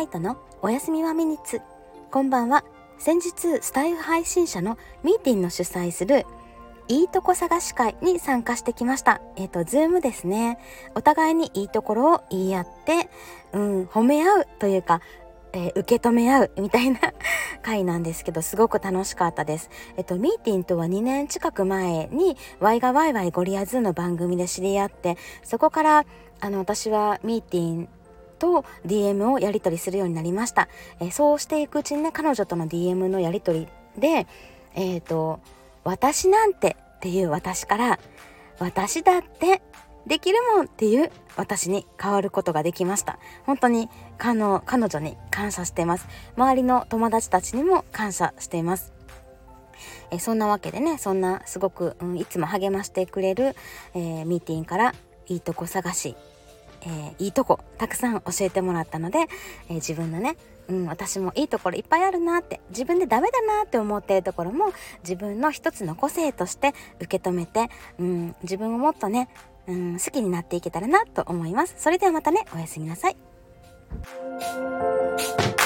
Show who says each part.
Speaker 1: イトのおやすみはミニッツ。こんばんは。先日スタイフ配信者のミーティンの主催するいいとこ探し会に参加してきました。ズームですね。お互いにいいところを言い合って、褒め合うというか、受け止め合うみたいな会なんですけど、すごく楽しかったです。ミーティンとは2年近く前にワイがワイワイゴリアズの番組で知り合って、そこから私はミーティンと DM をやり取りするようになりました。そうしていくうちにね、彼女との DM のやり取りで、私なんてっていう私から、私だってできるもんっていう私に変わることができました。本当に彼女に感謝しています。周りの友達たちにも感謝しています。そんなわけでね、そんなすごく、いつも励ましてくれる、ミーティンからいいとこ探し、いいとこたくさん教えてもらったので、自分のね、私もいいところいっぱいあるなって、自分でダメだなって思っているところも自分の一つの個性として受け止めて、自分をもっとね、好きになっていけたらなと思います。それではまたね、おやすみなさい。